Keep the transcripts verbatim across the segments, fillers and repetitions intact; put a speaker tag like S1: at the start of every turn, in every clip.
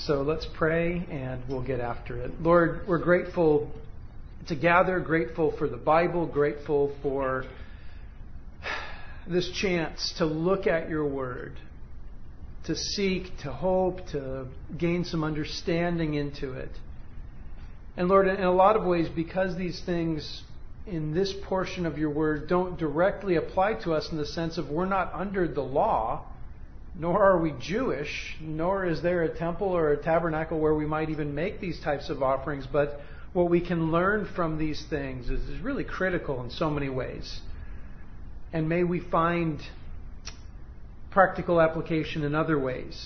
S1: So let's pray and we'll get after it. Lord, we're grateful to gather, grateful for the Bible, grateful for this chance to look at your word, to seek, to hope, to gain some understanding into it. And Lord, in a lot of ways, because these things in this portion of your word don't directly apply to us in the sense of we're not under the law, nor are we Jewish, nor is there a temple or a tabernacle where we might even make these types of offerings, but what we can learn from these things is, is really critical in so many ways. And may we find practical application in other ways.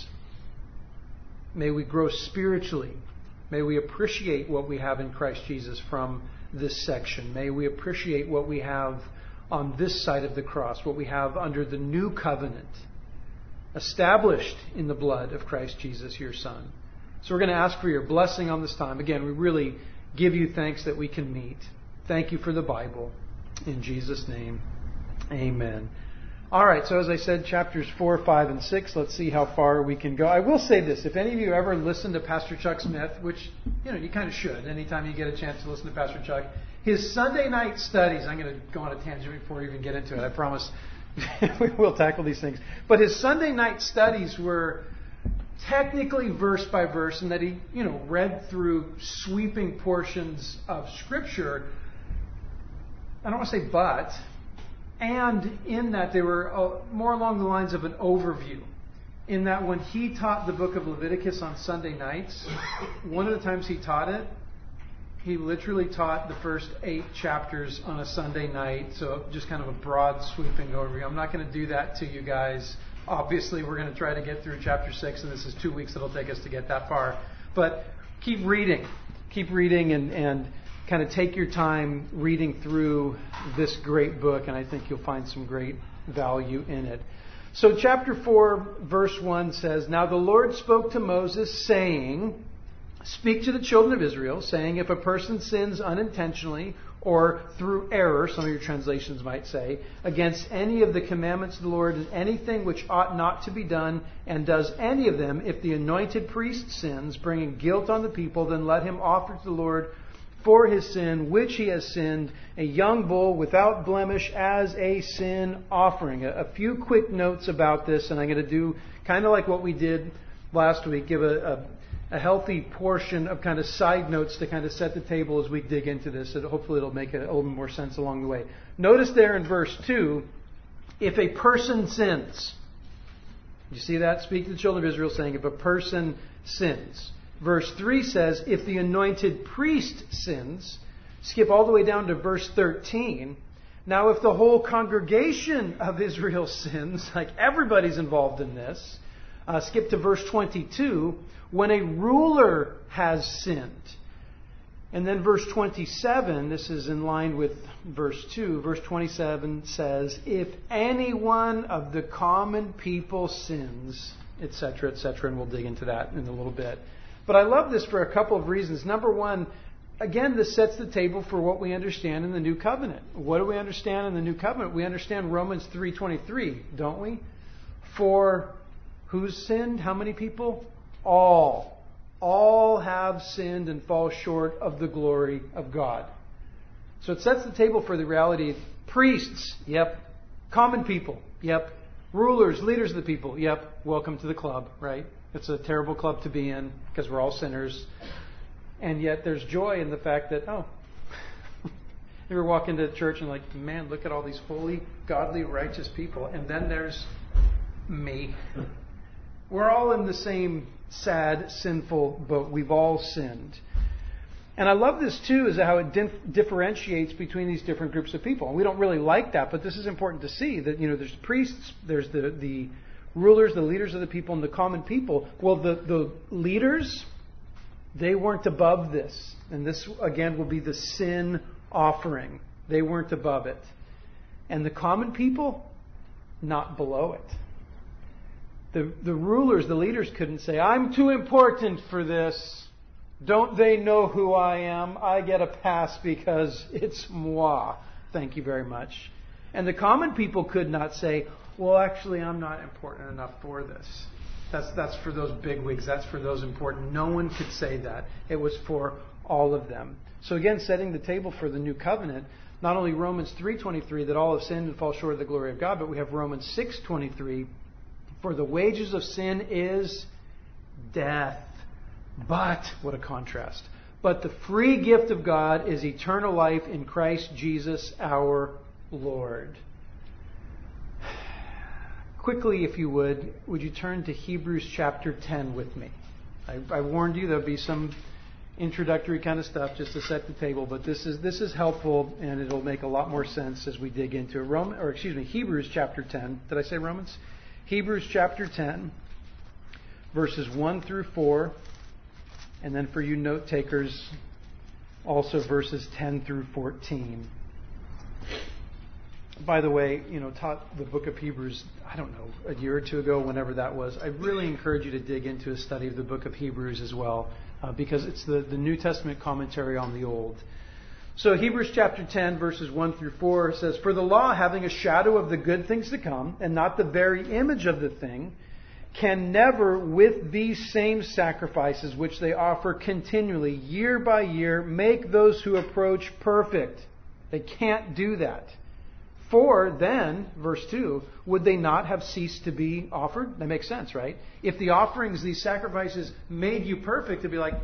S1: May we grow spiritually. May we appreciate what we have in Christ Jesus from this section. May we appreciate what we have on this side of the cross, what we have under the new covenant, established in the blood of Christ Jesus, your Son. So we're going to ask for your blessing on this time. Again, we really give you thanks that we can meet. Thank you for the Bible. In Jesus' name, amen. All right, so as I said, chapters four, five, and six. Let's see how far we can go. I will say this. If any of you ever listen to Pastor Chuck Smith, which, you know, you kind of should anytime you get a chance to listen to Pastor Chuck, his Sunday night studies, I'm going to go on a tangent before we even get into it, I promise. We will tackle these things. But his Sunday night studies were technically verse by verse, and that he, you know, read through sweeping portions of Scripture. I don't want to say but, and in that they were uh, more along the lines of an overview. In that when he taught the book of Leviticus on Sunday nights, one of the times he taught it, he literally taught the first eight chapters on a Sunday night. So just kind of a broad sweeping overview. I'm not going to do that to you guys. Obviously, we're going to try to get through chapter six, and this is two weeks it'll take us to get that far. But keep reading. Keep reading and, and kind of take your time reading through this great book, and I think you'll find some great value in it. So chapter four, verse one says, "Now the Lord spoke to Moses, saying, Speak to the children of Israel, saying, if a person sins unintentionally or through error," some of your translations might say, "against any of the commandments of the Lord in anything which ought not to be done, and does any of them, if the anointed priest sins, bringing guilt on the people, then let him offer to the Lord for his sin, which he has sinned, a young bull without blemish as a sin offering." A, a few quick notes about this, and I'm going to do kind of like what we did last week, give a, a a healthy portion of kind of side notes to kind of set the table as we dig into this. So hopefully it'll make a, a little more sense along the way. Notice there in verse two, if a person sins. You see that? Speak to the children of Israel, saying, if a person sins. Verse three says, if the anointed priest sins. Skip all the way down to verse thirteen. Now if the whole congregation of Israel sins, like everybody's involved in this, uh, skip to verse twenty-two. When a ruler has sinned. And then verse twenty-seven, this is in line with verse two. Verse twenty-seven says, if any one of the common people sins, et cetera, et cetera. And we'll dig into that in a little bit. But I love this for a couple of reasons. Number one, again, this sets the table for what we understand in the New Covenant. What do we understand in the New Covenant? We understand Romans three twenty-three, don't we? For who's sinned? How many people? All. All have sinned and fall short of the glory of God. So it sets the table for the reality. Priests, yep. Common people, yep. Rulers, leaders of the people, yep. Welcome to the club, right? It's a terrible club to be in because we're all sinners. And yet there's joy in the fact that, oh, you ever walk into church and like, man, look at all these holy, godly, righteous people. And then there's me. We're all in the same sad, sinful boat. We've all sinned. And I love this too, is how it dif- differentiates between these different groups of people. And we don't really like that, but this is important to see that, you know, there's priests, there's the, the rulers, the leaders of the people, and the common people. Well, the, the leaders, they weren't above this. And this, again, will be the sin offering. They weren't above it. And the common people, not below it. The, the rulers, the leaders couldn't say, I'm too important for this. Don't they know who I am? I get a pass because it's moi. Thank you very much. And the common people could not say, well, actually, I'm not important enough for this. That's, that's for those bigwigs. That's for those important. No one could say that. It was for all of them. So again, setting the table for the new covenant, not only Romans three twenty-three, that all have sinned and fall short of the glory of God, but we have Romans six twenty-three, for the wages of sin is death. But, what a contrast. But the free gift of God is eternal life in Christ Jesus our Lord. Quickly, if you would, would you turn to Hebrews chapter ten with me? I, I warned you there'll be some introductory kind of stuff just to set the table, but this is this is helpful and it'll make a lot more sense as we dig into it. Roman, or excuse me, Hebrews chapter ten. Did I say Romans? Hebrews chapter ten, verses one through four, and then for you note takers, also verses ten through fourteen. By the way, you know, taught the book of Hebrews, I don't know, a year or two ago, whenever that was. I really encourage you to dig into a study of the book of Hebrews as well, uh, because it's the, the New Testament commentary on the Old. So Hebrews chapter ten, verses one through four says, for the law, having a shadow of the good things to come, and not the very image of the thing, can never, with these same sacrifices which they offer continually, year by year, make those who approach perfect. They can't do that. For then, verse two, would they not have ceased to be offered? That makes sense, right? If the offerings, these sacrifices, made you perfect, to be like,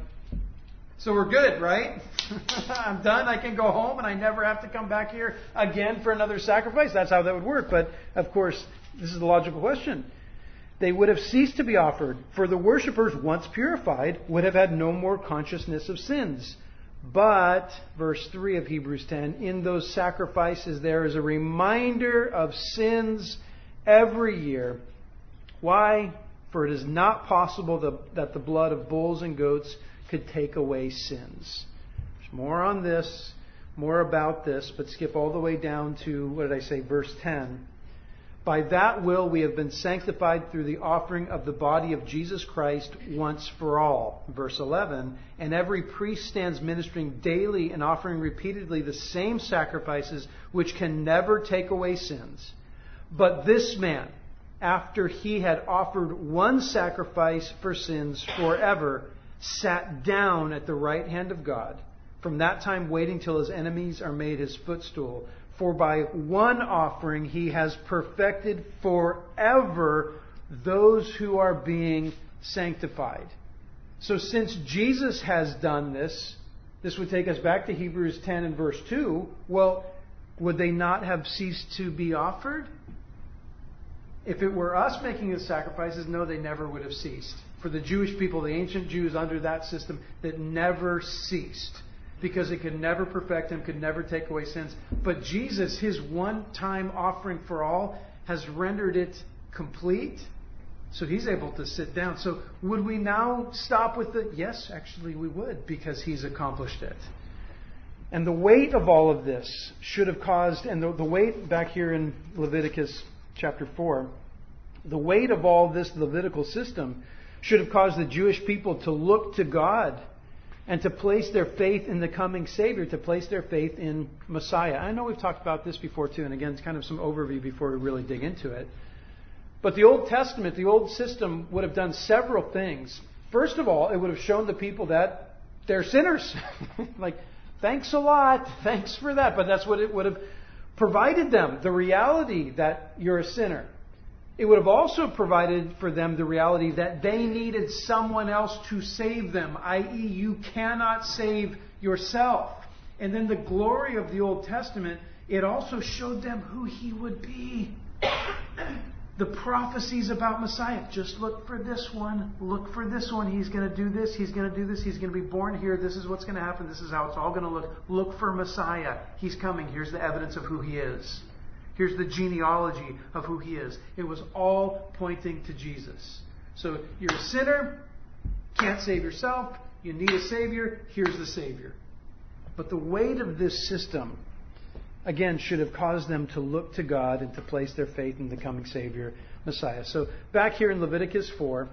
S1: so we're good, right? I'm done. I can go home and I never have to come back here again for another sacrifice. That's how that would work. But, of course, this is the logical question. They would have ceased to be offered, for the worshippers, once purified, would have had no more consciousness of sins. But, verse three of Hebrews ten, in those sacrifices there is a reminder of sins every year. Why? For it is not possible the, that the blood of bulls and goats could take away sins. There's more on this, more about this, but skip all the way down to, what did I say, verse ten. By that will we have been sanctified through the offering of the body of Jesus Christ once for all. Verse eleven. And every priest stands ministering daily and offering repeatedly the same sacrifices which can never take away sins. But this man, after he had offered one sacrifice for sins forever, sat down at the right hand of God, from that time waiting till his enemies are made his footstool. For by one offering he has perfected forever those who are being sanctified. So since Jesus has done this, this would take us back to Hebrews ten and verse two. Well, would they not have ceased to be offered? If it were us making the sacrifices, no, they never would have ceased. For the Jewish people, the ancient Jews under that system, that never ceased. Because it could never perfect him, could never take away sins. But Jesus, his one-time offering for all, has rendered it complete. So he's able to sit down. So would we now stop with the... Yes, actually we would, because he's accomplished it. And the weight of all of this should have caused... And the, the weight back here in Leviticus chapter four, the weight of all this Levitical system should have caused the Jewish people to look to God and to place their faith in the coming Savior, to place their faith in Messiah. I know we've talked about this before too, and again, it's kind of some overview before we really dig into it. But the Old Testament, the old system, would have done several things. First of all, it would have shown the people that they're sinners. Like, thanks a lot, thanks for that. But that's what it would have provided them, the reality that you're a sinner. It would have also provided for them the reality that they needed someone else to save them, that is you cannot save yourself. And then the glory of the Old Testament, it also showed them who He would be. The prophecies about Messiah. Just look for this one. Look for this one. He's going to do this. He's going to do this. He's going to be born here. This is what's going to happen. This is how it's all going to look. Look for Messiah. He's coming. Here's the evidence of who He is. Here's the genealogy of who He is. It was all pointing to Jesus. So you're a sinner, can't save yourself, you need a Savior, here's the Savior. But the weight of this system, again, should have caused them to look to God and to place their faith in the coming Savior, Messiah. So back here in Leviticus four,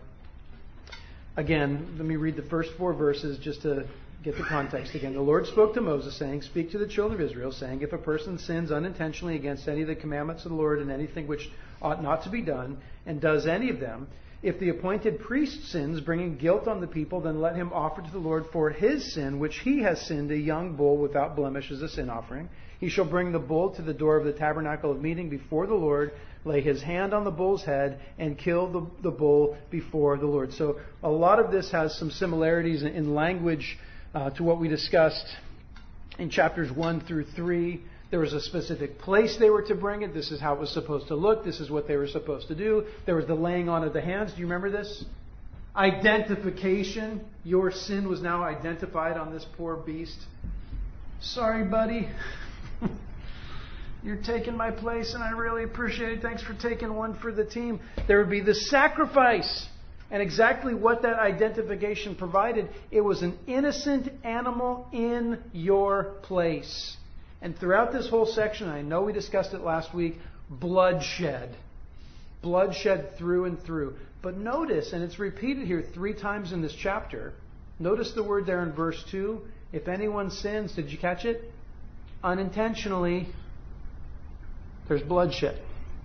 S1: again, let me read the first four verses just to get the context again. The Lord spoke to Moses, saying, "Speak to the children of Israel, saying, if a person sins unintentionally against any of the commandments of the Lord in anything which ought not to be done, and does any of them, If the appointed priest sins, bringing guilt on the people, then let him offer to the Lord for his sin, which he has sinned, a young bull without blemish as a sin offering. He shall bring the bull to the door of the tabernacle of meeting before the Lord, lay his hand on the bull's head, and kill the, the bull before the Lord. So a lot of this has some similarities in, in language uh, to what we discussed in chapters one through three. There was a specific place they were to bring it. This is how it was supposed to look. This is what they were supposed to do. There was the laying on of the hands. Do you remember this? Identification. Your sin was now identified on this poor beast. Sorry, buddy. You're taking my place, and I really appreciate it. Thanks for taking one for the team. There would be the sacrifice. And exactly what that identification provided, it was an innocent animal in your place. And throughout this whole section, I know we discussed it last week, bloodshed. Bloodshed through and through. But notice, and it's repeated here three times in this chapter, notice the word there in verse two. If anyone sins, did you catch it? Unintentionally, there's bloodshed.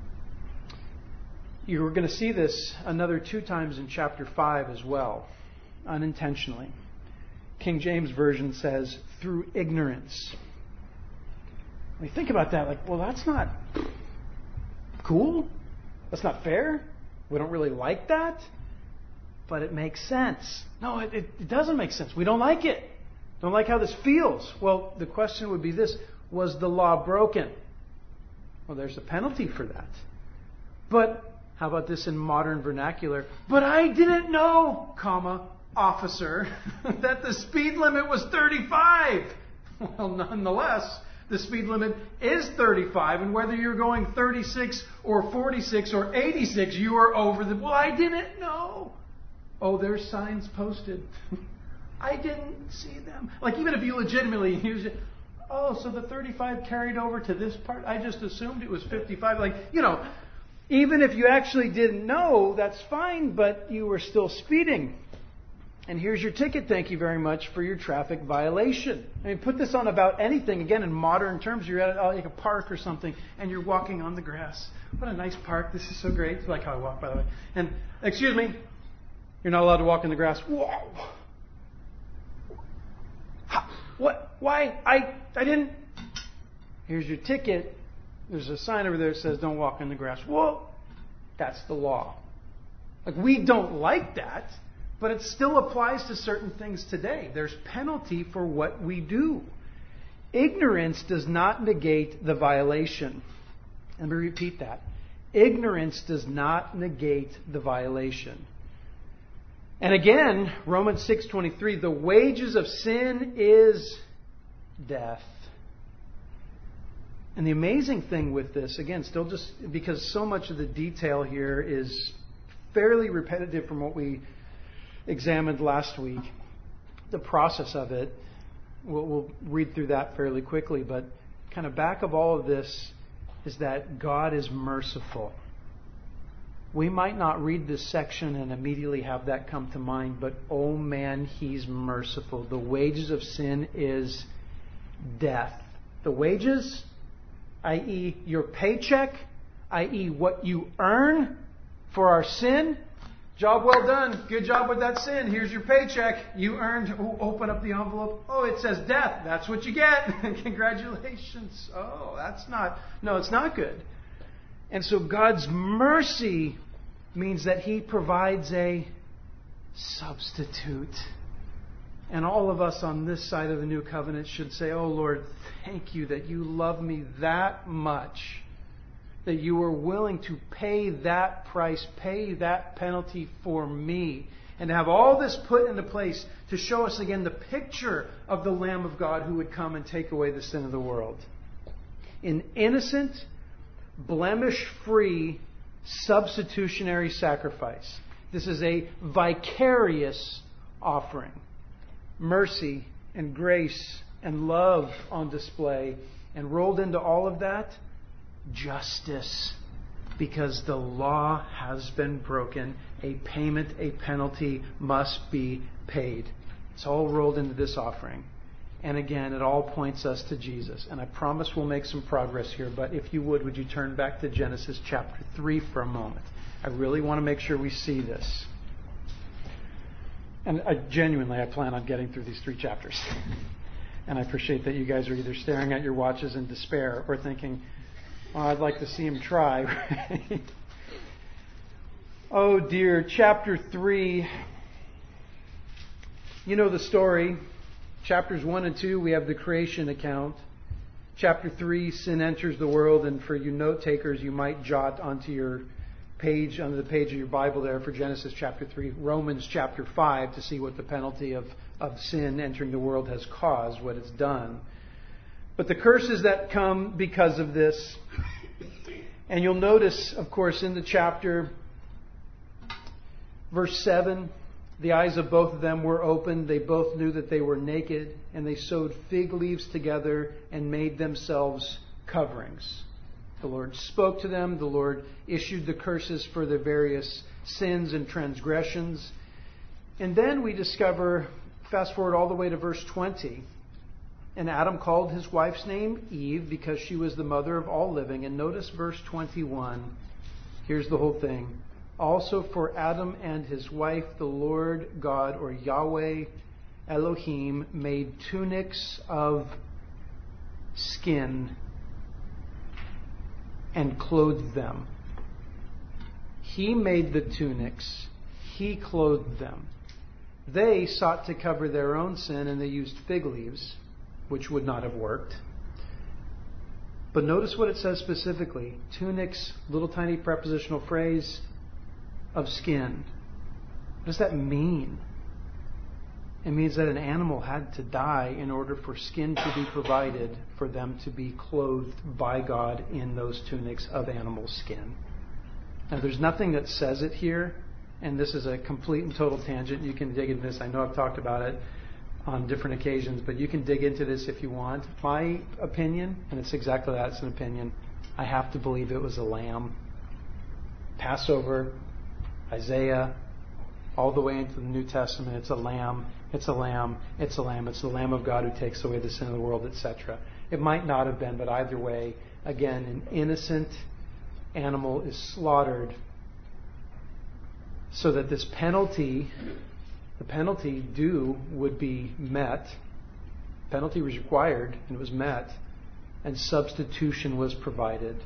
S1: You're going to see this another two times in chapter five as well. Unintentionally. King James Version says, through ignorance. We think about that like, well, that's not cool. That's not fair. We don't really like that. But it makes sense. No, it, it doesn't make sense. We don't like it. Don't like how this feels. Well, the question would be this. Was the law broken? Well, there's a penalty for that. But how about this in modern vernacular? But I didn't know, comma, officer, that the speed limit was thirty-five. Well, nonetheless, the speed limit is thirty-five, and whether you're going thirty-six or forty-six or eighty-six, you are over the... Well, I didn't know. Oh, there's signs posted. I didn't see them. Like, even if you legitimately use it, oh, so the thirty-five carried over to this part? I just assumed it was fifty-five. Like, you know, even if you actually didn't know, that's fine, but you were still speeding. And here's your ticket, thank you very much, for your traffic violation. I mean, put this on about anything. Again, in modern terms, you're at like a park or something, and you're walking on the grass. What a nice park. This is so great. It's like how I walk, by the way. And, excuse me, you're not allowed to walk in the grass. Whoa. How, what? Why? I, I didn't... Here's your ticket. There's a sign over there that says, don't walk in the grass. Whoa. That's the law. Like, we don't like that. But it still applies to certain things today. There's penalty for what we do. Ignorance does not negate the violation. Let me repeat that. Ignorance does not negate the violation. And again, Romans six twenty-three, the wages of sin is death. And the amazing thing with this, again, still just because so much of the detail here is fairly repetitive from what we examined last week, the process of it, we'll, we'll read through that fairly quickly, but kind of back of all of this is that God is merciful. We might not read this section and immediately have that come to mind, but oh man, He's merciful. The wages of sin is death. The wages, that is your paycheck, that is what you earn for our sin. Job well done. Good job with that sin. Here's your paycheck. You earned... Oh, open up the envelope. Oh, it says death. That's what you get. Congratulations. Oh, that's not... No, it's not good. And so God's mercy means that He provides a substitute. And all of us on this side of the new covenant should say, oh, Lord, thank you that you love me that much, that you were willing to pay that price, pay that penalty for me, and to have all this put into place to show us again the picture of the Lamb of God who would come and take away the sin of the world. An innocent, blemish-free, substitutionary sacrifice. This is a vicarious offering. Mercy and grace and love on display. And rolled into all of that, justice, because the law has been broken. A payment, a penalty must be paid. It's all rolled into this offering. and again, it all points us to Jesus. And I promise we'll make some progress here, but if you would, would you turn back to Genesis chapter three for a moment? I really want to make sure we see this. And I, genuinely, I plan on getting through these three chapters. And I appreciate that you guys are either staring at your watches in despair or thinking, well, I'd like to see him try. Right? Oh dear, chapter three. You know the story. Chapters one and two, we have the creation account. Chapter three, sin enters the world. And for you note takers, you might jot onto your page, under the page of your Bible there for Genesis chapter three, Romans chapter five, to see what the penalty of, of sin entering the world has caused, what it's done. But the curses that come because of this, and you'll notice, of course, in the chapter, verse seven, the eyes of both of them were opened. They both knew that they were naked, and they sewed fig leaves together and made themselves coverings. The Lord spoke to them. The Lord issued the curses for their various sins and transgressions. And then we discover, fast forward all the way to verse twenty, and Adam called his wife's name Eve because she was the mother of all living. And notice verse twenty-one. Here's the whole thing. Also for Adam and his wife, the Lord God, or Yahweh Elohim, made tunics of skin and clothed them. He made the tunics. He clothed them. They sought to cover their own sin, and they used fig leaves, which would not have worked. But notice what it says specifically. Tunics, little tiny prepositional phrase, of skin. What does that mean? It means that an animal had to die in order for skin to be provided for them to be clothed by God in those tunics of animal skin. Now, there's nothing that says it here, and this is a complete and total tangent. You can dig into this. I know I've talked about it on different occasions, but you can dig into this if you want. My opinion, and it's exactly that, it's an opinion, I have to believe it was a lamb. Passover, Isaiah, all the way into the New Testament, it's a lamb, it's a lamb, it's a lamb, it's the Lamb of God who takes away the sin of the world, et cetera. It might not have been, but either way, again, an innocent animal is slaughtered so that this penalty, the penalty due, would be met. Penalty was required, and it was met, and substitution was provided.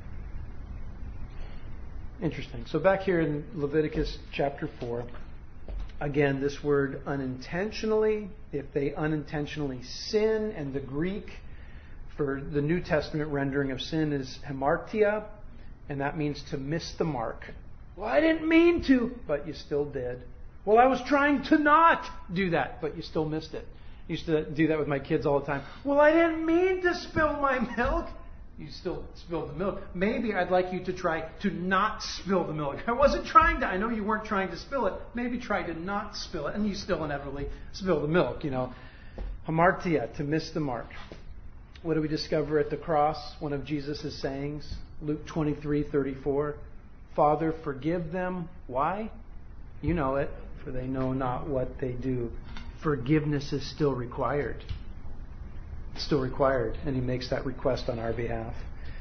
S1: Interesting. So back here in Leviticus chapter four, again, this word unintentionally, if they unintentionally sin, and the Greek for the New Testament rendering of sin is hamartia, and that means to miss the mark. Well, I didn't mean to, but you still did. Well, I was trying to not do that, but you still missed it. I used to do that with my kids all the time. Well, I didn't mean to spill my milk. You still spilled the milk. Maybe I'd like you to try to not spill the milk. I wasn't trying to. I know you weren't trying to spill it. Maybe try to not spill it. And you still inevitably spill the milk, you know. Hamartia, to miss the mark. What do we discover at the cross? One of Jesus' sayings, Luke twenty-three thirty-four. Father, forgive them. Why? You know it. For they know not what they do. Forgiveness is still required. Still required, and he makes that request on our behalf.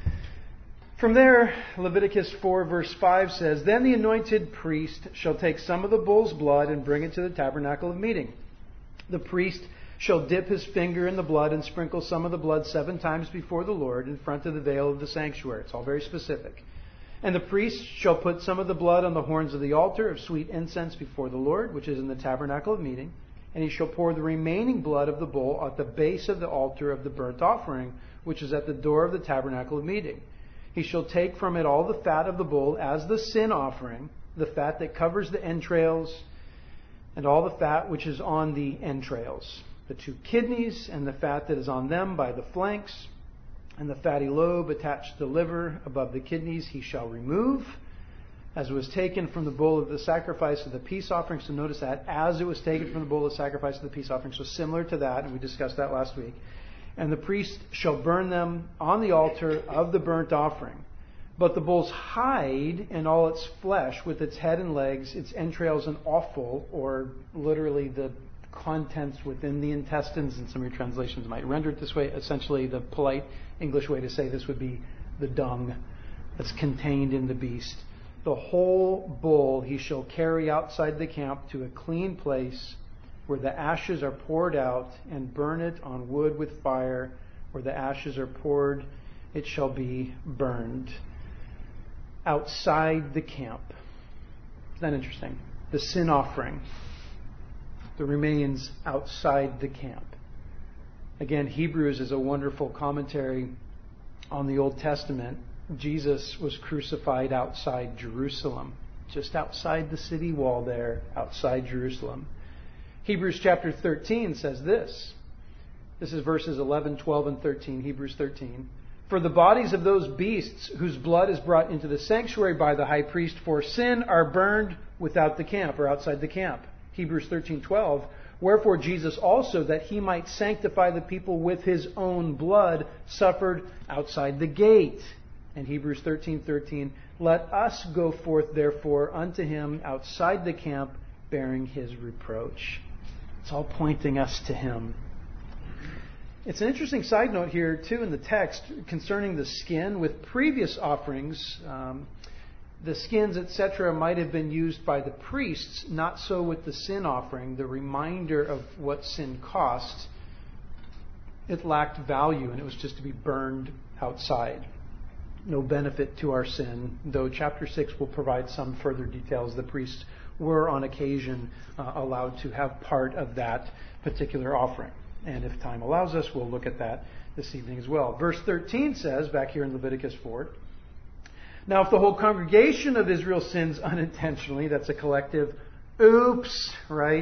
S1: From there, Leviticus four verse five says, Then the anointed priest shall take some of the bull's blood and bring it to the tabernacle of meeting. The priest shall dip his finger in the blood and sprinkle some of the blood seven times before the Lord in front of the veil of the sanctuary. It's all very specific. And the priest shall put some of the blood on the horns of the altar of sweet incense before the Lord, which is in the tabernacle of meeting. And he shall pour the remaining blood of the bull at the base of the altar of the burnt offering, which is at the door of the tabernacle of meeting. He shall take from it all the fat of the bull as the sin offering, the fat that covers the entrails, and all the fat which is on the entrails, the two kidneys, and the fat that is on them by the flanks, and the fatty lobe attached to the liver above the kidneys he shall remove, as it was taken from the bull of the sacrifice of the peace offering. So notice that, as it was taken from the bull of the sacrifice of the peace offering. So similar to that, and we discussed that last week. And the priest shall burn them on the altar of the burnt offering. But the bull's hide and all its flesh, with its head and legs, its entrails and offal, or literally the contents within the intestines, and some of your translations might render it this way. Essentially, the polite English way to say this would be the dung that's contained in the beast. The whole bull he shall carry outside the camp to a clean place where the ashes are poured out, and burn it on wood with fire. Where the ashes are poured, it shall be burned. Outside the camp. Isn't that interesting? The sin offering, the remains outside the camp. Again, Hebrews is a wonderful commentary on the Old Testament. Jesus was crucified outside Jerusalem, just outside the city wall there, outside Jerusalem. Hebrews chapter thirteen says this. This is verses eleven, twelve, and thirteen, Hebrews thirteen. For the bodies of those beasts whose blood is brought into the sanctuary by the high priest for sin are burned without the camp, or outside the camp. Hebrews thirteen, twelve. Wherefore Jesus also, that he might sanctify the people with his own blood, suffered outside the gate. And Hebrews thirteen, thirteen. Let us go forth therefore unto him outside the camp, bearing his reproach. It's all pointing us to him. It's an interesting side note here, too, in the text concerning the skin. With previous offerings, um, the skins, et cetera, might have been used by the priests, not so with the sin offering. The reminder of what sin cost, it lacked value, and it was just to be burned outside. No benefit to our sin, though chapter six will provide some further details. The priests were on occasion uh, allowed to have part of that particular offering. And if time allows us, we'll look at that this evening as well. Verse thirteen says, back here in Leviticus four, now if the whole congregation of Israel sins unintentionally, that's a collective oops, right?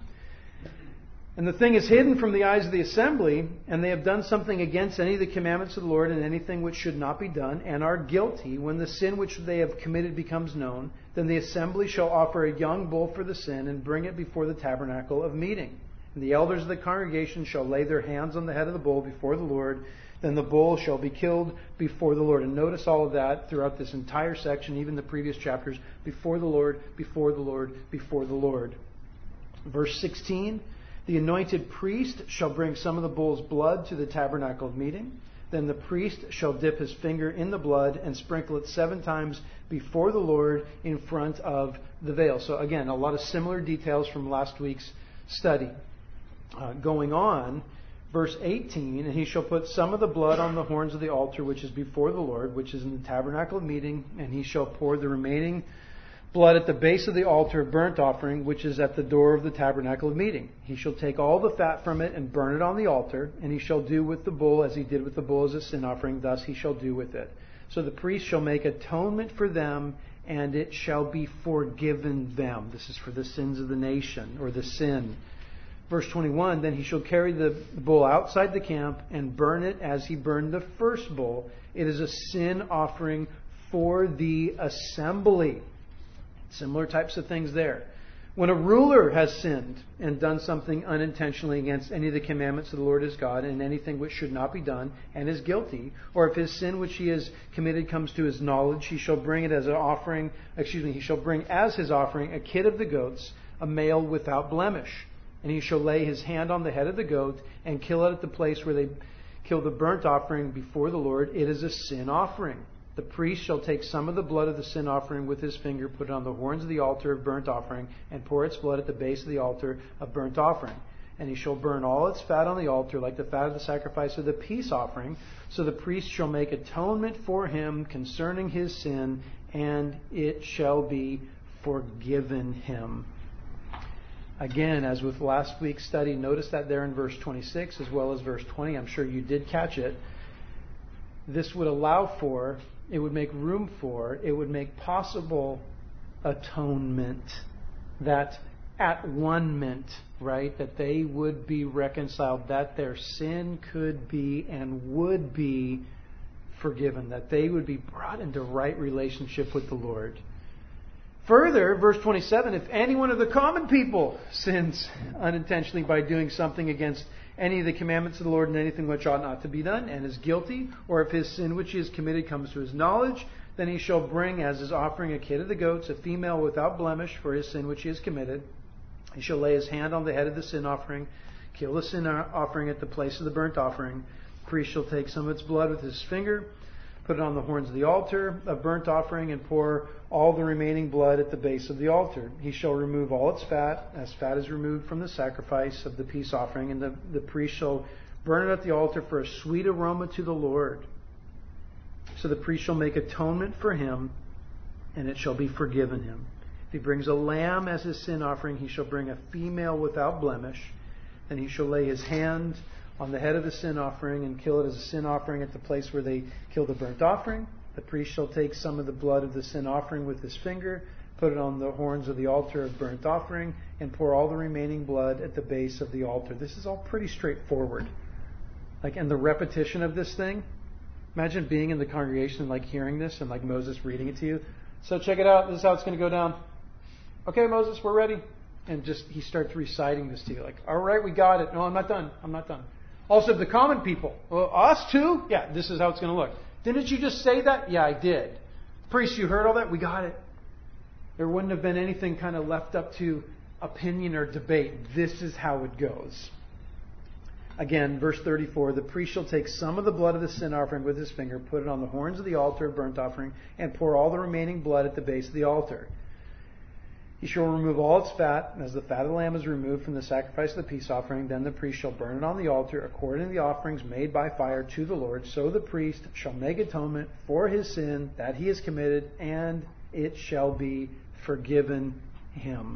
S1: And the thing is hidden from the eyes of the assembly, and they have done something against any of the commandments of the Lord, and anything which should not be done, and are guilty, when the sin which they have committed becomes known, then the assembly shall offer a young bull for the sin, and bring it before the tabernacle of meeting. And the elders of the congregation shall lay their hands on the head of the bull before the Lord. Then the bull shall be killed before the Lord. And notice all of that throughout this entire section, even the previous chapters. Before the Lord, before the Lord, before the Lord. Verse sixteen, the anointed priest shall bring some of the bull's blood to the tabernacle of meeting. Then the priest shall dip his finger in the blood and sprinkle it seven times before the Lord in front of the veil. So again, a lot of similar details from last week's study. Uh, going on, verse eighteen, and he shall put some of the blood on the horns of the altar which is before the Lord, which is in the tabernacle of meeting, and he shall pour the remaining blood at the base of the altar of burnt offering, which is at the door of the tabernacle of meeting. He shall take all the fat from it and burn it on the altar, and he shall do with the bull as he did with the bull as a sin offering, thus he shall do with it. So the priest shall make atonement for them, and it shall be forgiven them. This is for the sins of the nation, or the sin. Verse twenty-one, then he shall carry the bull outside the camp and burn it as he burned the first bull. It is a sin offering for the assembly. Similar types of things there. When a ruler has sinned and done something unintentionally against any of the commandments of the Lord his God, and anything which should not be done, and is guilty, or if his sin which he has committed comes to his knowledge, he shall bring it as an offering, excuse me, he shall bring as his offering a kid of the goats, a male without blemish. And he shall lay his hand on the head of the goat and kill it at the place where they kill the burnt offering before the Lord. It is a sin offering. The priest shall take some of the blood of the sin offering with his finger, put it on the horns of the altar of burnt offering, and pour its blood at the base of the altar of burnt offering. And he shall burn all its fat on the altar, like the fat of the sacrifice of the peace offering. So the priest shall make atonement for him concerning his sin, and it shall be forgiven him. Again, as with last week's study, notice that there in verse twenty-six as well as verse twenty. I'm sure you did catch it. This would allow for, it would make room for, it would make possible atonement. That at one meant, right? That they would be reconciled, that their sin could be and would be forgiven, that they would be brought into right relationship with the Lord. Further, verse twenty-seven, if any one of the common people sins unintentionally by doing something against any of the commandments of the Lord and anything which ought not to be done, and is guilty, or if his sin which he has committed comes to his knowledge, then he shall bring as his offering a kid of the goats, a female without blemish for his sin which he has committed. He shall lay his hand on the head of the sin offering, kill the sin offering at the place of the burnt offering. The priest shall take some of its blood with his finger, put it on the horns of the altar of burnt offering, and pour all the remaining blood at the base of the altar. He shall remove all its fat, as fat is removed from the sacrifice of the peace offering, and the, the priest shall burn it at the altar for a sweet aroma to the Lord. So the priest shall make atonement for him, and it shall be forgiven him. If he brings a lamb as his sin offering, he shall bring a female without blemish. Then he shall lay his hand on the head of the sin offering and kill it as a sin offering at the place where they kill the burnt offering. The priest shall take some of the blood of the sin offering with his finger, put it on the horns of the altar of burnt offering, and pour all the remaining blood at the base of the altar. This is all pretty straightforward. Like, and the repetition of this thing, imagine being in the congregation and like hearing this and like Moses reading it to you. So check it out. This is how it's going to go down. Okay, Moses, we're ready. And just he starts reciting this to you. Like, all right, we got it. No, I'm not done. I'm not done. Also, the common people. Well, us too? Yeah, this is how it's going to look. Didn't you just say that? Yeah, I did. Priest, you heard all that? We got it. There wouldn't have been anything kind of left up to opinion or debate. This is how it goes. Again, verse thirty-four, the priest shall take some of the blood of the sin offering with his finger, put it on the horns of the altar of burnt offering, and pour all the remaining blood at the base of the altar. He shall remove all its fat, and as the fat of the lamb is removed from the sacrifice of the peace offering, then the priest shall burn it on the altar according to the offerings made by fire to the Lord. So the priest shall make atonement for his sin that he has committed, and it shall be forgiven him.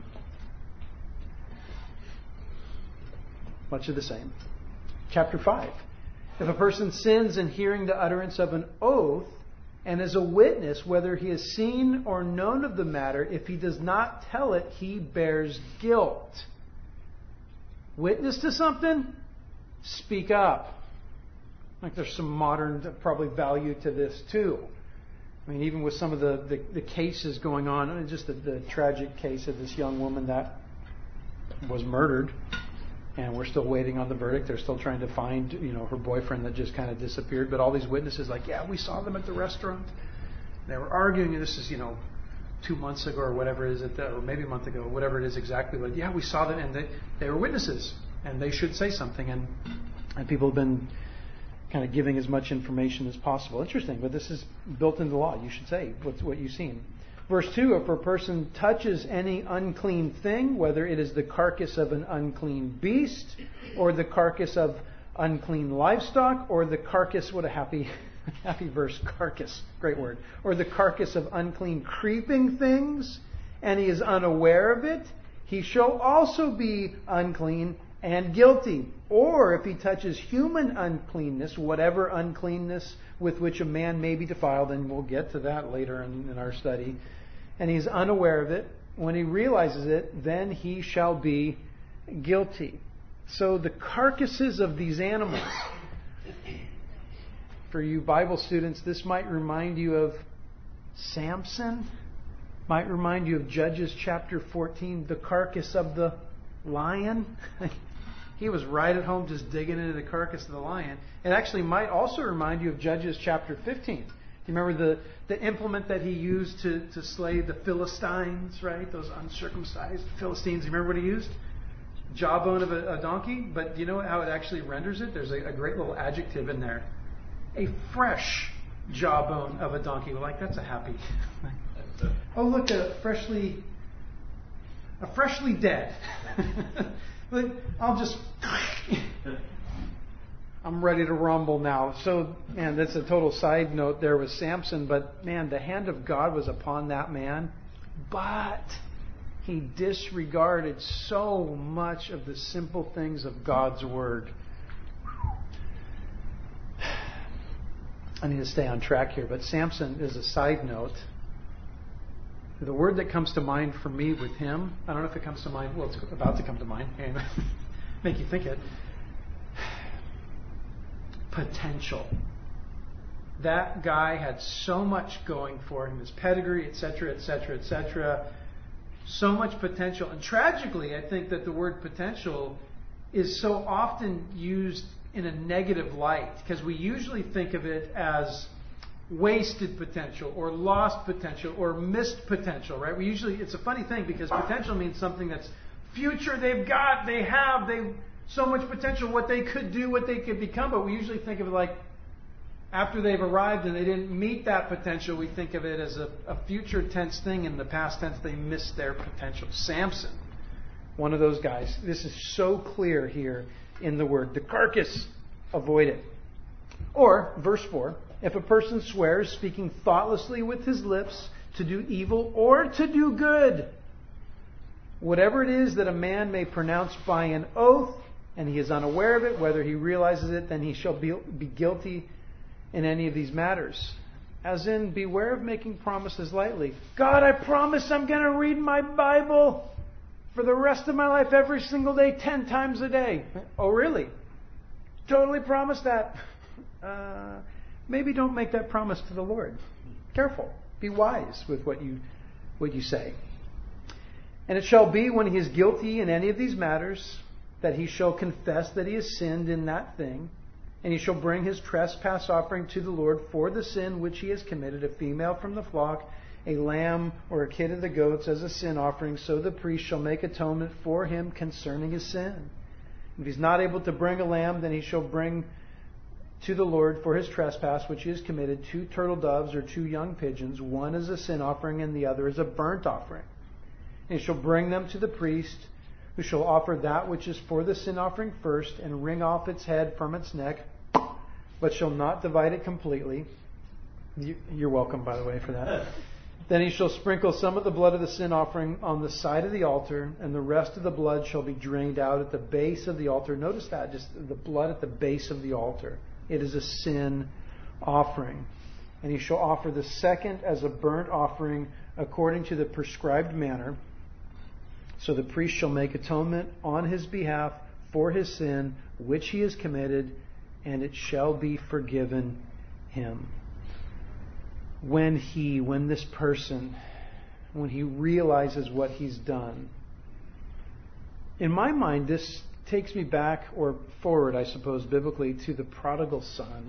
S1: Much of the same. Chapter five. If a person sins in hearing the utterance of an oath, and as a witness, whether he has seen or known of the matter, if he does not tell it, he bears guilt. Witness to something? Speak up. Like there's some modern, probably value to this too. I mean, even with some of the, the, the cases going on, I mean, just the, the tragic case of this young woman that was murdered. And we're still waiting on the verdict. They're still trying to find, you know, her boyfriend that just kind of disappeared. But all these witnesses, like, yeah, we saw them at the restaurant. They were arguing. And this is, you know, two months ago or whatever it is, at the, or maybe a month ago, whatever it is exactly. But yeah, we saw them, and they they were witnesses, and they should say something. And and people have been kind of giving as much information as possible. Interesting, but this is built into the law. You should say what's what you've seen. Verse two, if a person touches any unclean thing, whether it is the carcass of an unclean beast, or the carcass of unclean livestock, or the carcass, what a happy, happy verse, carcass, great word, or the carcass of unclean creeping things, and he is unaware of it, he shall also be unclean and guilty. Or if he touches human uncleanness, whatever uncleanness with which a man may be defiled, and we'll get to that later in, in our study, and he's unaware of it, when he realizes it, then he shall be guilty. So the carcasses of these animals, for you Bible students, this might remind you of Samson, might remind you of Judges chapter fourteen, the carcass of the lion. He was right at home just digging into the carcass of the lion. It actually might also remind you of Judges chapter fifteen. You remember the, the implement that he used to, to slay the Philistines, right? Those uncircumcised Philistines. You remember what he used? Jawbone of a, a donkey. But do you know how it actually renders it? There's a, a great little adjective in there. A fresh jawbone of a donkey. Well, like, that's a happy... oh, look, a freshly... A freshly dead. But I'll just... I'm ready to rumble now. So, man, that's a total side note there with Samson. But, man, the hand of God was upon that man. But he disregarded so much of the simple things of God's Word. I need to stay on track here. But Samson is a side note. The word that comes to mind for me with him, I don't know if it comes to mind, well, it's about to come to mind, and make you think it. Potential. That guy had so much going for him, his pedigree, et cetera, et cetera, et cetera. So much potential. And tragically, I think that the word potential is so often used in a negative light, because we usually think of it as wasted potential or lost potential or missed potential, right? We usually, it's a funny thing because potential means something that's future they've got, they have, they so much potential, what they could do, what they could become. But we usually think of it like after they've arrived and they didn't meet that potential, we think of it as a, a future tense thing. In the past tense, they missed their potential. Samson, one of those guys. This is so clear here in the word. The carcass, avoid it. Or, verse four, if a person swears, speaking thoughtlessly with his lips, to do evil or to do good, whatever it is that a man may pronounce by an oath, and he is unaware of it, whether he realizes it, then he shall be, be guilty in any of these matters. As in, beware of making promises lightly. God, I promise I'm going to read my Bible for the rest of my life every single day, ten times a day. Oh, really? Totally promise that. Uh, maybe don't make that promise to the Lord. Careful. Be wise with what you what you say. And it shall be when he is guilty in any of these matters that he shall confess that he has sinned in that thing, and he shall bring his trespass offering to the Lord for the sin which he has committed, a female from the flock, a lamb or a kid of the goats as a sin offering. So the priest shall make atonement for him concerning his sin. If he's not able to bring a lamb, then he shall bring to the Lord for his trespass which he has committed two turtle doves or two young pigeons, one as a sin offering and the other as a burnt offering. And he shall bring them to the priest, who shall offer that which is for the sin offering first, and wring off its head from its neck, but shall not divide it completely. You're welcome, by the way, for that. Then he shall sprinkle some of the blood of the sin offering on the side of the altar, and the rest of the blood shall be drained out at the base of the altar. Notice that, just the blood at the base of the altar. It is a sin offering. And he shall offer the second as a burnt offering according to the prescribed manner. So the priest shall make atonement on his behalf for his sin which he has committed, and it shall be forgiven him. When he, when this person, when he realizes what he's done. In my mind, this takes me back or forward, I suppose, biblically, to the prodigal son.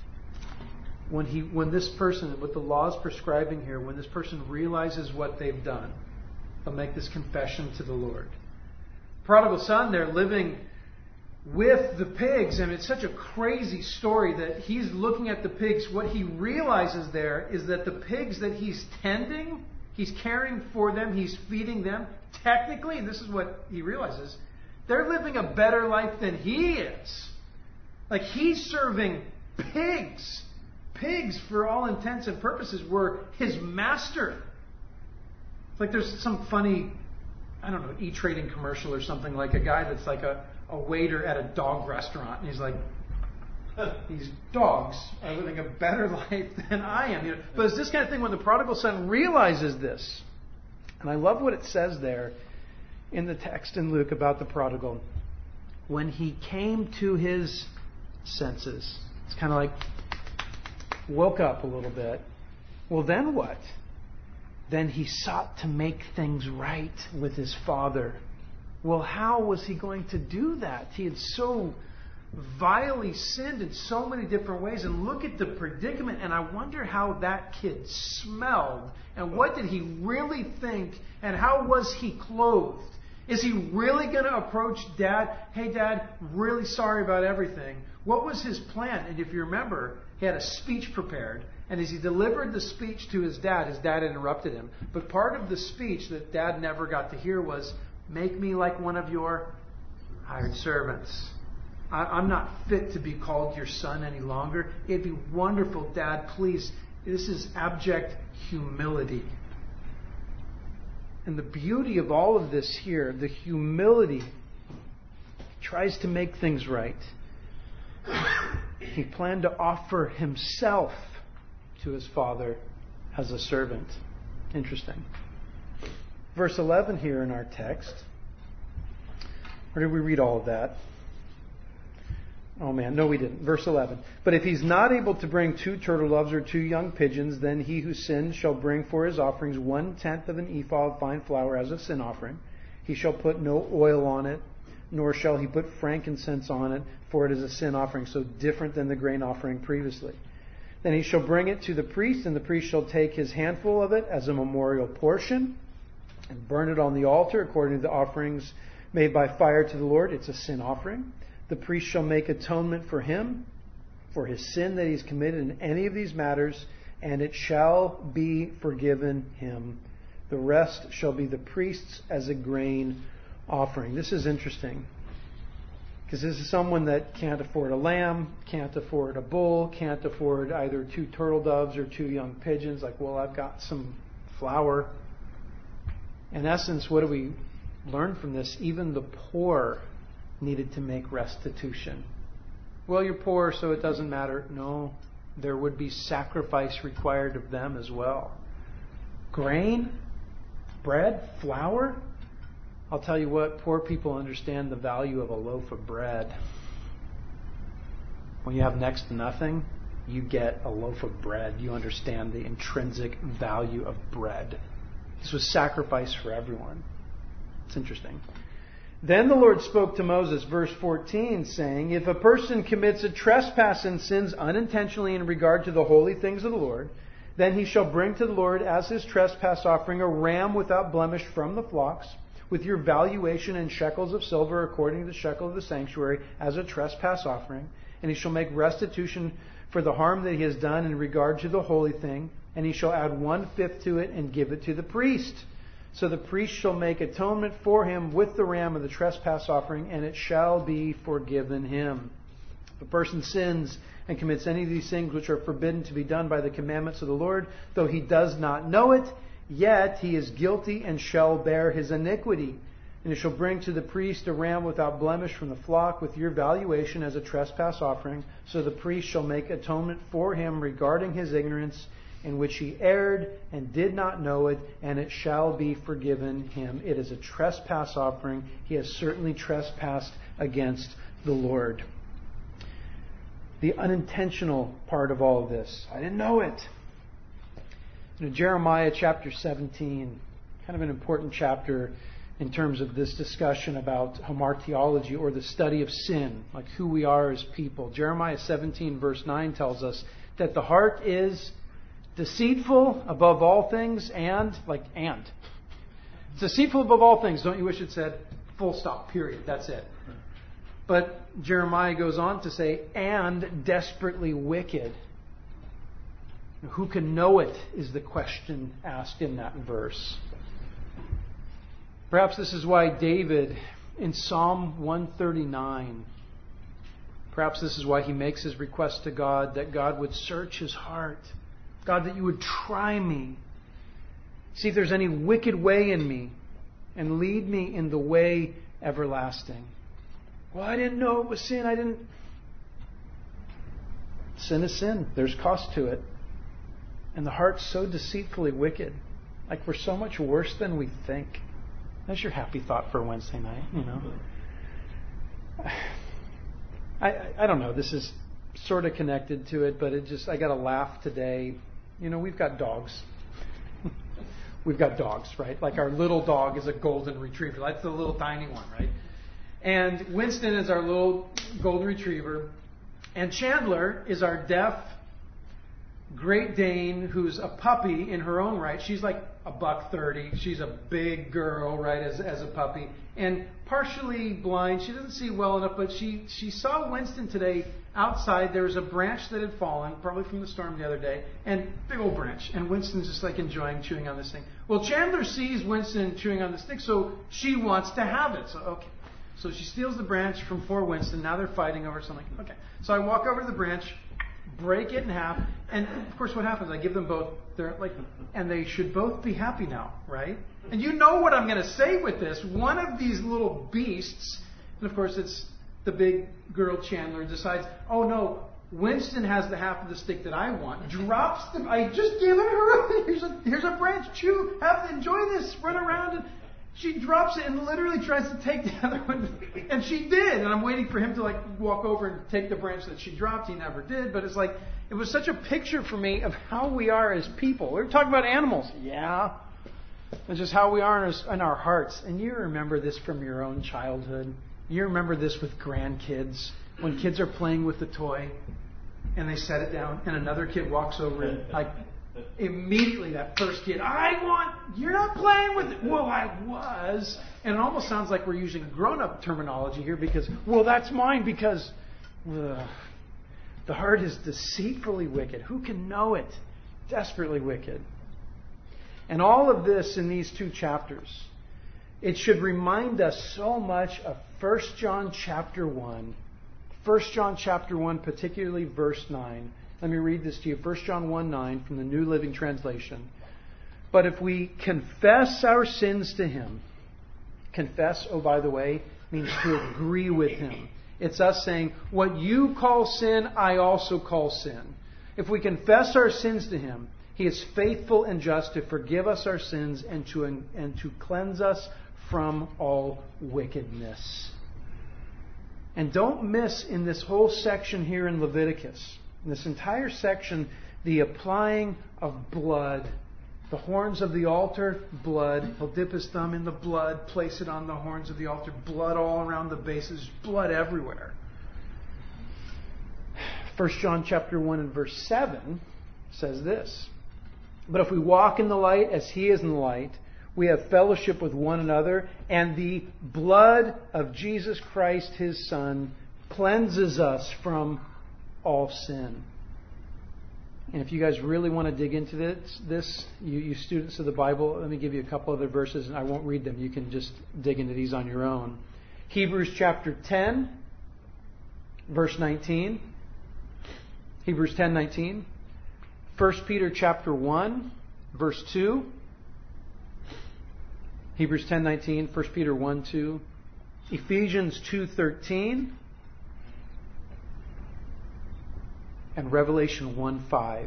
S1: When he, when this person, what the law is prescribing here, when this person realizes what they've done, they'll make this confession to the Lord. Prodigal son, they're living with the pigs, and it's such a crazy story that he's looking at the pigs. What he realizes there is that the pigs that he's tending, he's caring for them, he's feeding them. Technically, and this is what he realizes, they're living a better life than he is. Like, he's serving pigs. Pigs, for all intents and purposes, were his master. It's like there's some funny, I don't know, E-Trading commercial or something, like a guy that's like a, a waiter at a dog restaurant. And he's like, these dogs are living a better life than I am. You know? But it's this kind of thing when the prodigal son realizes this. And I love what it says there in the text in Luke about the prodigal. When he came to his senses, it's kind of like woke up a little bit. Well, then what? Then he sought to make things right with his father. Well, how was he going to do that? He had so vilely sinned in so many different ways. And look at the predicament. And I wonder how that kid smelled. And what did he really think? And how was he clothed? Is he really going to approach Dad? Hey, Dad, really sorry about everything. What was his plan? And if you remember, he had a speech prepared. And as he delivered the speech to his dad, his dad interrupted him. But part of the speech that Dad never got to hear was, make me like one of your hired servants. I, I'm not fit to be called your son any longer. It'd be wonderful, Dad, please. This is abject humility. And the beauty of all of this here, the humility, tries to make things right. He planned to offer himself to his father as a servant. Interesting. Verse eleven here in our text. Or did we read all of that? Oh man, no we didn't. Verse eleven. But if he's not able to bring two turtle doves or two young pigeons, then he who sinned shall bring for his offerings one tenth of an ephah of fine flour as a sin offering. He shall put no oil on it, nor shall he put frankincense on it, for it is a sin offering, so different than the grain offering previously. Then he shall bring it to the priest, and the priest shall take his handful of it as a memorial portion, and burn it on the altar according to the offerings made by fire to the Lord. It's a sin offering. The priest shall make atonement for him, for his sin that he's committed in any of these matters, and it shall be forgiven him. The rest shall be the priest's as a grain offering. This is interesting, because this is someone that can't afford a lamb, can't afford a bull, can't afford either two turtle doves or two young pigeons. Like, well, I've got some flour. In essence, what do we learn from this? Even the poor needed to make restitution. Well, you're poor, so it doesn't matter. No, there would be sacrifice required of them as well. Grain, bread, flour. I'll tell you what, poor people understand the value of a loaf of bread. When you have next to nothing, you get a loaf of bread. You understand the intrinsic value of bread. This was sacrifice for everyone. It's interesting. Then the Lord spoke to Moses, verse fourteen, saying, if a person commits a trespass and sins unintentionally in regard to the holy things of the Lord, then he shall bring to the Lord as his trespass offering a ram without blemish from the flocks, with your valuation in shekels of silver according to the shekel of the sanctuary as a trespass offering. And he shall make restitution for the harm that he has done in regard to the holy thing, and he shall add one-fifth to it and give it to the priest. So the priest shall make atonement for him with the ram of the trespass offering, and it shall be forgiven him. If a person sins and commits any of these things which are forbidden to be done by the commandments of the Lord, though he does not know it, yet he is guilty and shall bear his iniquity. And he shall bring to the priest a ram without blemish from the flock with your valuation as a trespass offering. So the priest shall make atonement for him regarding his ignorance, in which he erred and did not know it, and it shall be forgiven him. It is a trespass offering. He has certainly trespassed against the Lord. The unintentional part of all of this. I didn't know it. You know, Jeremiah chapter seventeen, kind of an important chapter in terms of this discussion about hamartiology, or the study of sin, like who we are as people. Jeremiah seventeen verse nine tells us that the heart is deceitful above all things and, like, and. It's deceitful above all things. Don't you wish it said full stop, period. That's it. But Jeremiah goes on to say, and desperately wicked. Who can know it is the question asked in that verse. Perhaps this is why David, in Psalm one thirty-nine, perhaps this is why he makes his request to God, that God would search his heart. God, that you would try me. See if there's any wicked way in me, and lead me in the way everlasting. Well, I didn't know it was sin. I didn't. Sin is sin. There's cost to it. And the heart's so deceitfully wicked. Like we're so much worse than we think. That's your happy thought for Wednesday night, you know. I, I, I don't know. This is sort of connected to it, but it just, I got to laugh today. You know, we've got dogs. We've got dogs, right? Like our little dog is a golden retriever. That's the little tiny one, right? And Winston is our little golden retriever. And Chandler is our deaf Great Dane who's a puppy in her own right. She's like a buck thirty. She's a big girl, right, as, as a puppy. And partially blind. She doesn't see well enough, but she, she saw Winston today outside. There was a branch that had fallen, probably from the storm the other day, and big old branch. And Winston's just like enjoying chewing on this thing. Well, Chandler sees Winston chewing on the stick, so she wants to have it. So, okay. So she steals the branch from poor Winston. Now they're fighting over something. Okay. So I walk over to the branch, break it in half, and of course what happens? I give them both, they're like, and they should both be happy now, right? And you know what I'm going to say with this. One of these little beasts, and of course it's the big girl Chandler, decides, oh no, Winston has the half of the stick that I want, drops the, I just given her, here's a, here's a branch, chew, have, enjoy this, run around, and she drops it and literally tries to take the other one. And she did. And I'm waiting for him to like walk over and take the branch that she dropped. He never did. But it's like, it was such a picture for me of how we are as people. We were talking about animals. Yeah. It's just how we are in our, in our hearts. And you remember this from your own childhood. You remember this with grandkids. When kids are playing with the toy and they set it down and another kid walks over and like Immediately that first kid, I want, you're not playing with it. Well, I was. And it almost sounds like we're using grown-up terminology here because, well, that's mine because uh, the heart is deceitfully wicked. Who can know it? Desperately wicked. And all of this in these two chapters, it should remind us so much of First John chapter one. First John chapter one, particularly verse nine. Let me read this to you. First John one nine from the New Living Translation. But if we confess our sins to Him, confess, oh, by the way, means to agree with Him. It's us saying, what you call sin, I also call sin. If we confess our sins to Him, He is faithful and just to forgive us our sins and to, and to cleanse us from all wickedness. And don't miss in this whole section here in Leviticus, in this entire section, the applying of blood. The horns of the altar, blood. He'll dip his thumb in the blood, place it on the horns of the altar, blood all around the bases, blood everywhere. First John chapter one and verse seven says this. But if we walk in the light as He is in the light, we have fellowship with one another, and the blood of Jesus Christ, His Son, cleanses us from all sin. And if you guys really want to dig into this, this you, you students of the Bible, let me give you a couple other verses, and I won't read them. You can just dig into these on your own. Hebrews chapter ten, verse nineteen. Hebrews ten nineteen. First Peter chapter one, verse two. Hebrews ten nineteen. First Peter one two. Ephesians two thirteen. And Revelation one five.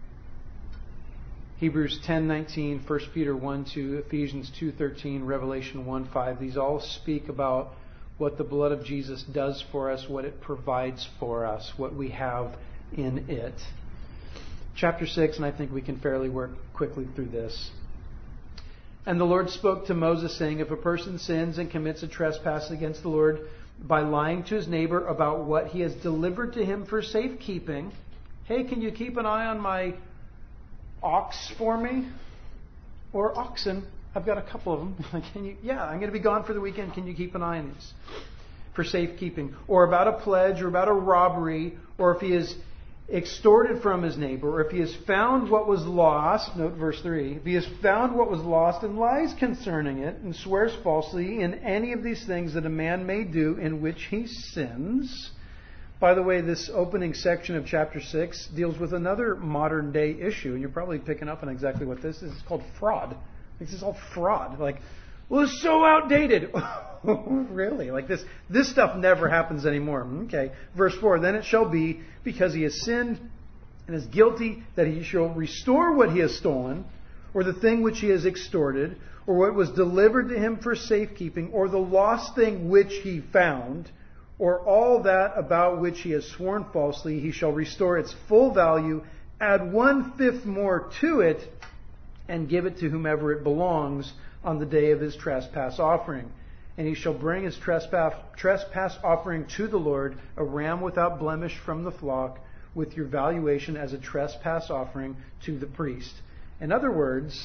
S1: Hebrews ten nineteen, First Peter one two, Ephesians two thirteen, Revelation one five. These all speak about what the blood of Jesus does for us, what it provides for us, what we have in it. Chapter six, and I think we can fairly work quickly through this. And the Lord spoke to Moses, saying, if a person sins and commits a trespass against the Lord by lying to his neighbor about what he has delivered to him for safekeeping. Hey, can you keep an eye on my ox for me? Or oxen. I've got a couple of them. Can you? Yeah, I'm going to be gone for the weekend. Can you keep an eye on these? For safekeeping. Or about a pledge, or about a robbery, or if he is extorted from his neighbor, or if he has found what was lost, note verse three, if he has found what was lost and lies concerning it, and swears falsely in any of these things that a man may do in which he sins. By the way, this opening section of chapter six deals with another modern day issue, and you're probably picking up on exactly what this is. It's called fraud. This is all fraud. Like, well, it's so outdated. Really? Like this, this stuff never happens anymore. Okay. Verse four, then it shall be, because he has sinned and is guilty, that he shall restore what he has stolen, or the thing which he has extorted, or what was delivered to him for safekeeping, or the lost thing which he found, or all that about which he has sworn falsely, he shall restore its full value, add one-fifth more to it, and give it to whomever it belongs on the day of his trespass offering. And he shall bring his trespass, trespass offering to the Lord, a ram without blemish from the flock, with your valuation as a trespass offering to the priest. In other words,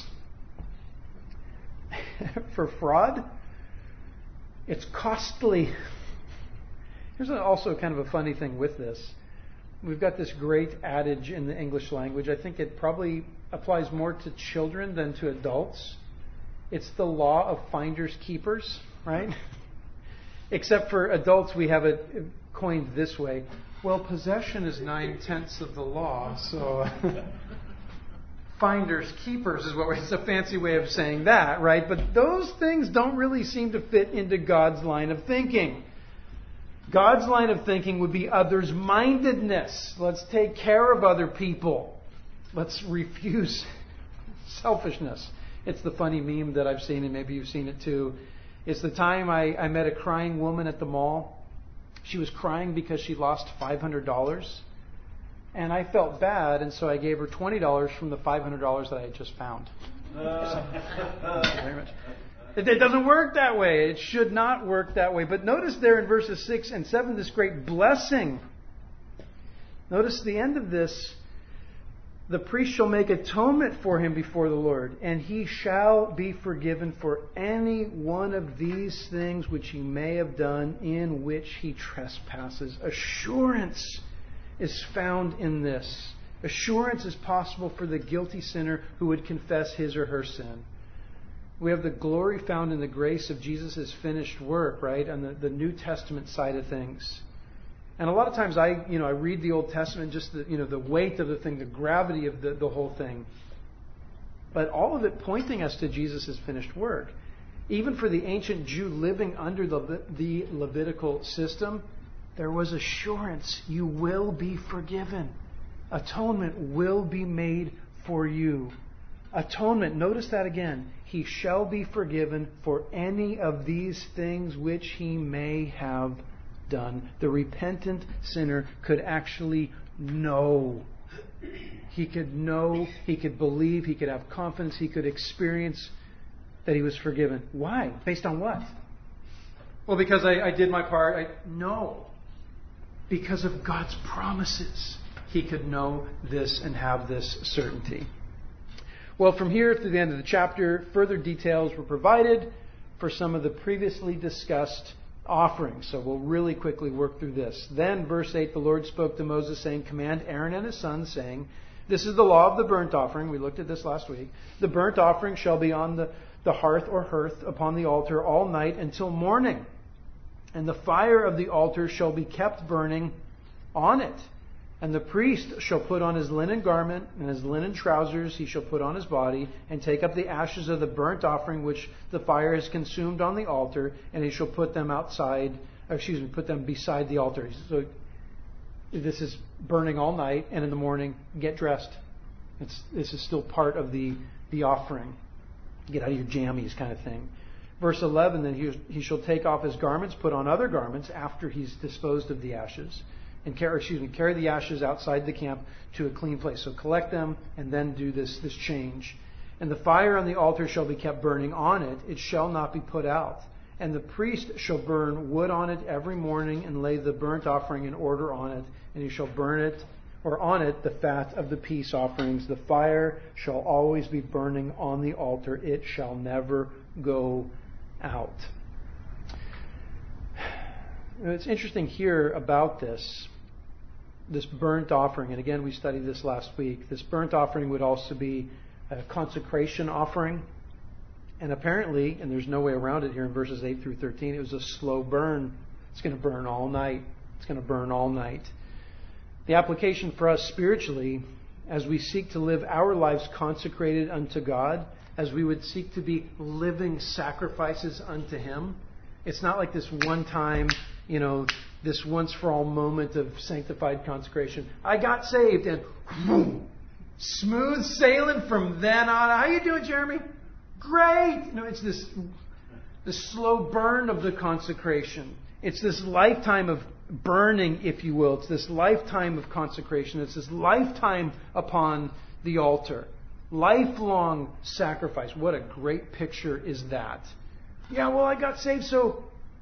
S1: for fraud, it's costly. Here's also kind of a funny thing with this. We've got this great adage in the English language. I think it probably applies more to children than to adults. It's the law of finders keepers, right? Except for adults, we have it coined this way. Well, possession is nine-tenths of the law, so finders keepers is what it's a fancy way of saying that, right? But those things don't really seem to fit into God's line of thinking. God's line of thinking would be others-mindedness. Let's take care of other people. Let's refuse selfishness. It's the funny meme that I've seen, and maybe you've seen it too. It's the time I, I met a crying woman at the mall. She was crying because she lost five hundred dollars. And I felt bad, and so I gave her twenty dollars from the five hundred dollars that I had just found. Uh. Thank you very much. It, it doesn't work that way. It should not work that way. But notice there in verses six and seven, this great blessing. Notice the end of this. The priest shall make atonement for him before the Lord, and he shall be forgiven for any one of these things which he may have done in which he trespasses. Assurance is found in this. Assurance is possible for the guilty sinner who would confess his or her sin. We have the glory found in the grace of Jesus' finished work, right, on the, the New Testament side of things. And a lot of times I, you know, I read the Old Testament, just the, you know, the weight of the thing, the gravity of the, the whole thing. But all of it pointing us to Jesus' finished work. Even for the ancient Jew living under the, the Levitical system, there was assurance. You will be forgiven. Atonement will be made for you. Atonement, notice that again. He shall be forgiven for any of these things which he may have done. The repentant sinner could actually know. He could know, he could believe, he could have confidence, he could experience that he was forgiven. Why? Based on what? Well, because I, I did my part. I, no. Because of God's promises. He could know this and have this certainty. Well, from here through the end of the chapter, further details were provided for some of the previously discussed offerings. So we'll really quickly work through this. Then, verse eight, the Lord spoke to Moses, saying, command Aaron and his sons, saying, this is the law of the burnt offering. We looked at this last week. The burnt offering shall be on the, the hearth or hearth upon the altar all night until morning. And the fire of the altar shall be kept burning on it. And the priest shall put on his linen garment, and his linen trousers he shall put on his body, and take up the ashes of the burnt offering which the fire has consumed on the altar, and he shall put them outside, or excuse me, put them beside the altar. So this is burning all night, and in the morning, get dressed. It's, this is still part of the, the offering. Get out of your jammies kind of thing. Verse eleven, then he, he shall take off his garments, put on other garments after he's disposed of the ashes. And carry, excuse me, carry the ashes outside the camp to a clean place. So collect them and then do this, this change. And the fire on the altar shall be kept burning on it. It shall not be put out. And the priest shall burn wood on it every morning and lay the burnt offering in order on it. And he shall burn it, or on it, the fat of the peace offerings. The fire shall always be burning on the altar. It shall never go out. It's interesting here about this. This burnt offering, and again we studied this last week, this burnt offering would also be a consecration offering. And apparently, and there's no way around it here in verses eight through thirteen, it was a slow burn. It's going to burn all night. It's going to burn all night. The application for us spiritually, as we seek to live our lives consecrated unto God, as we would seek to be living sacrifices unto Him, it's not like this one time, you know, this once for all moment of sanctified consecration. I got saved and boom, smooth sailing from then on. How you doing, Jeremy? Great. No, it's this, this slow burn of the consecration. It's this lifetime of burning, if you will. It's this lifetime of consecration. It's this lifetime upon the altar. Lifelong sacrifice. What a great picture is that. Yeah, well, I got saved, so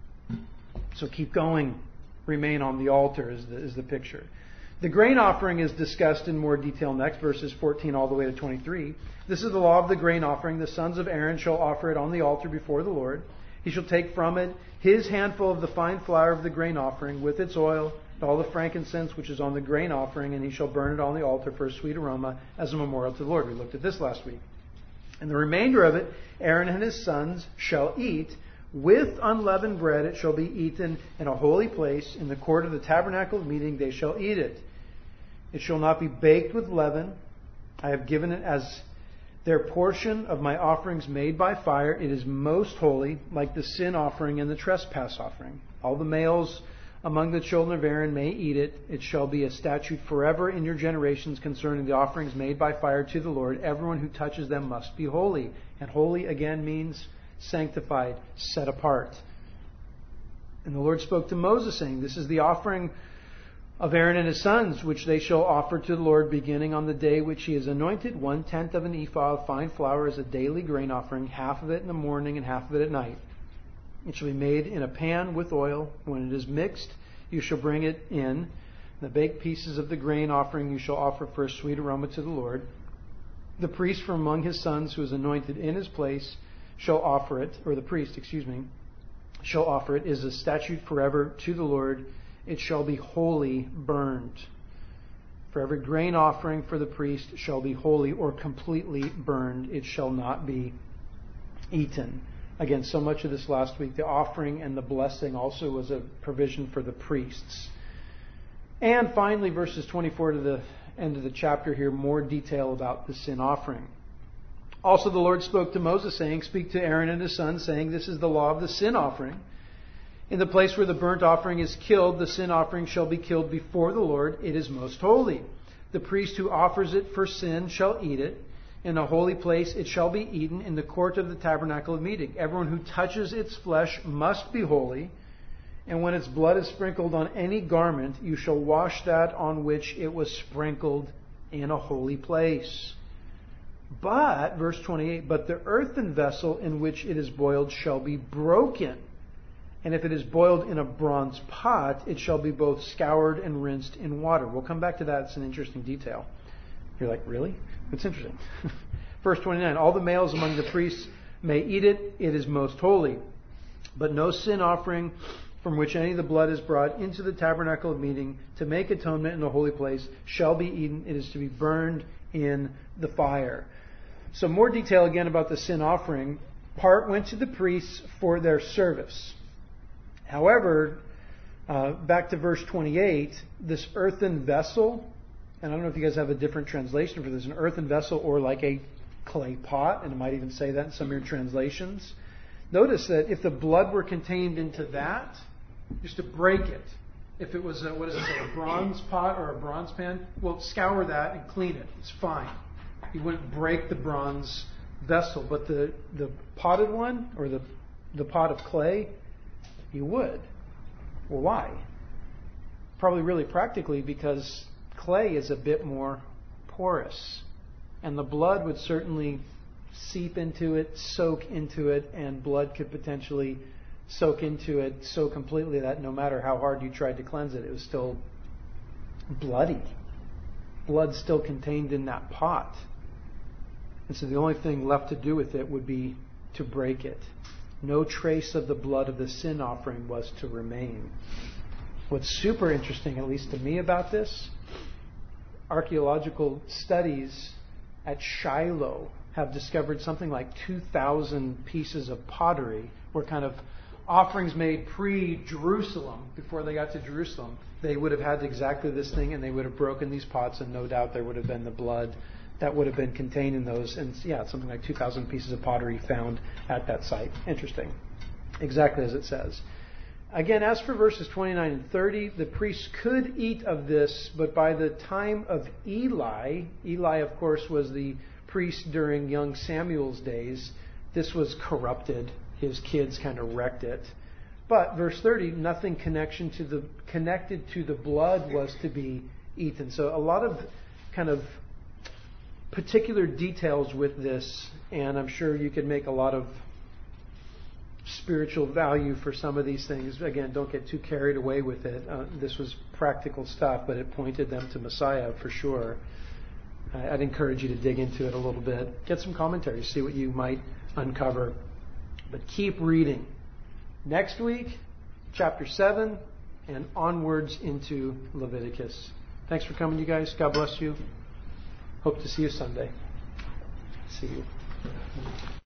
S1: so keep going. Remain on the altar is the, is the picture. The grain offering is discussed in more detail next, verses fourteen all the way to twenty-three. This is the law of the grain offering. The sons of Aaron shall offer it on the altar before the Lord. He shall take from it his handful of the fine flour of the grain offering with its oil, and all the frankincense which is on the grain offering, and he shall burn it on the altar for a sweet aroma as a memorial to the Lord. We looked at this last week. And the remainder of it, Aaron and his sons shall eat. With unleavened bread it shall be eaten in a holy place. In the court of the tabernacle of meeting they shall eat it. It shall not be baked with leaven. I have given it as their portion of my offerings made by fire. It is most holy, like the sin offering and the trespass offering. All the males among the children of Aaron may eat it. It shall be a statute forever in your generations concerning the offerings made by fire to the Lord. Everyone who touches them must be holy. And holy again means sanctified, set apart. And the Lord spoke to Moses, saying, this is the offering of Aaron and his sons, which they shall offer to the Lord beginning on the day which he is anointed. One tenth of an ephah of fine flour is a daily grain offering, half of it in the morning and half of it at night. It shall be made in a pan with oil. When it is mixed, you shall bring it in. The baked pieces of the grain offering you shall offer for a sweet aroma to the Lord. The priest from among his sons who is anointed in his place shall offer it, or the priest, excuse me, shall offer it, is a statute forever to the Lord. It shall be wholly burned. For every grain offering for the priest shall be wholly or completely burned. It shall not be eaten. Again, so much of this last week, the offering and the blessing also was a provision for the priests. And finally, verses twenty-four to the end of the chapter here, more detail about the sin offering. Also the Lord spoke to Moses, saying, Speak to Aaron and his sons, saying, This is the law of the sin offering. In the place where the burnt offering is killed, the sin offering shall be killed before the Lord. It is most holy. The priest who offers it for sin shall eat it. In a holy place it shall be eaten in the court of the tabernacle of meeting. Everyone who touches its flesh must be holy. And when its blood is sprinkled on any garment, you shall wash that on which it was sprinkled in a holy place. But, verse twenty-eight, but the earthen vessel in which it is boiled shall be broken. And if it is boiled in a bronze pot, it shall be both scoured and rinsed in water. We'll come back to that. It's an interesting detail. You're like, really? It's interesting. Verse twenty-nine, all the males among the priests may eat it. It is most holy. But no sin offering from which any of the blood is brought into the tabernacle of meeting to make atonement in the holy place shall be eaten. It is to be burned in the fire. So more detail again about the sin offering. Part went to the priests for their service. However, uh, back to verse twenty-eight, this earthen vessel, and I don't know if you guys have a different translation for this, an earthen vessel or like a clay pot, and it might even say that in some of your translations. Notice that if the blood were contained into that, just to break it. If it was a, what is it, a bronze pot or a bronze pan, well, scour that and clean it. It's fine. You wouldn't break the bronze vessel, but the, the potted one or the the pot of clay, you would. Well, why? Probably really practically because clay is a bit more porous, and the blood would certainly seep into it, soak into it, and blood could potentially soak into it so completely that no matter how hard you tried to cleanse it, it was still bloody. Blood still contained in that pot. And so the only thing left to do with it would be to break it. No trace of the blood of the sin offering was to remain. What's super interesting, at least to me, about this, archaeological studies at Shiloh have discovered something like two thousand pieces of pottery were kind of offerings made pre-Jerusalem, before they got to Jerusalem. They would have had exactly this thing, and they would have broken these pots, and no doubt there would have been the blood that would have been contained in those. And yeah, something like two thousand pieces of pottery found at that site. Interesting. Exactly as it says. Again, as for verses twenty-nine and thirty, the priests could eat of this, but by the time of Eli, Eli, of course, was the priest during young Samuel's days, this was corrupted. His kids kind of wrecked it. But verse thirty, nothing connection to the connected to the blood was to be eaten. So a lot of kind of particular details with this, and I'm sure you could make a lot of spiritual value for some of these things. Again, don't get too carried away with it. Uh, this was practical stuff, but it pointed them to Messiah for sure. I'd encourage you to dig into it a little bit. Get some commentaries, see what you might uncover. But keep reading. Next week, chapter seven, and onwards into Leviticus. Thanks for coming, you guys. God bless you. Hope to see you Sunday. See you.